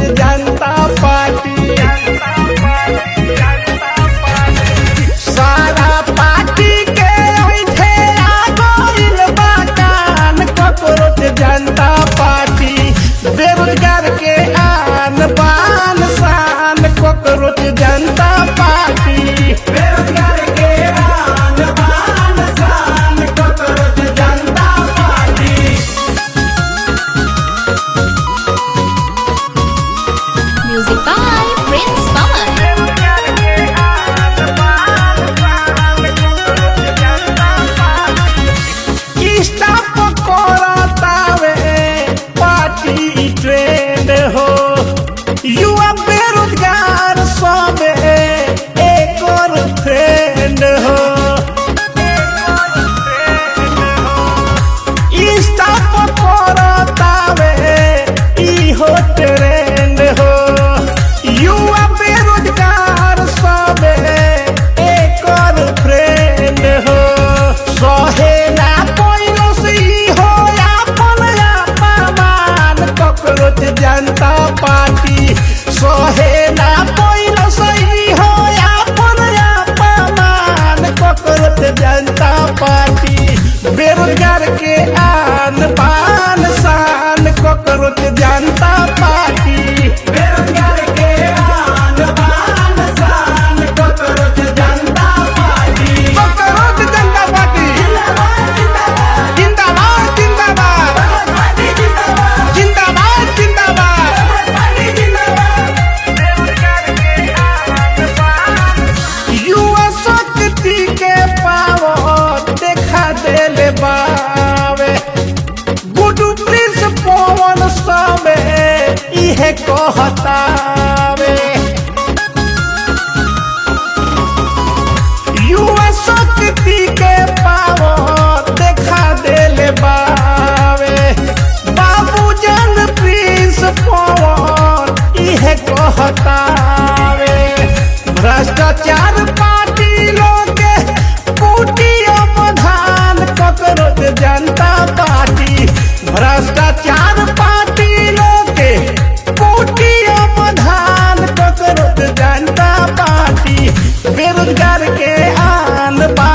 जनता party. सारा party के ओइठे आ गइल बा कान कॉकरोच जनता पार्टी। बेरोजगार के आन बान शान कॉकरोच जनता पार्टी। बेरोजगार के आन बान शान cockroach Janata party. Music by Prince Pawan. Staff करतावे पार्टी ट्रेंड हो। युवा बेरोजगार सबे एकर फ्रेंड हो। स्टाफ करतावे इहो ट्रेंड हो। युवा बेरोजगार सबे एकर फ्रेंड हो। सहे ना कोइनो से हो अपन अपमान कॉकरोच जनता पार्टी। सहे ना कोइनो से हो अपन अपमान कॉकरोच जनता पार्टी। बेरोजगार के आन बान शान कॉकरोच जनता पार्टी। बेरोजगार के आन बान शान cockroach Janata party. Cockroach Janata party जिंदाबाद जिंदाबाद जिंदाबाद युवा शक्ति के पावर देखा देले बावे। गुडू प्रिंस पवन सबे इहे कहतावे। युवा शक्ति के पावर देखा देले बावे। बाबूजन प्रिंस पवन इहे कहतावे। भ्रष्टाचार पार्टी लोग के कुटिया प्रधान कॉकरोच जनता पार्टी। भ्रष्टाचार पार्टी लोग के कुटिया प्रधान कॉकरोच जनता पार्टी। बेरोजगार के आन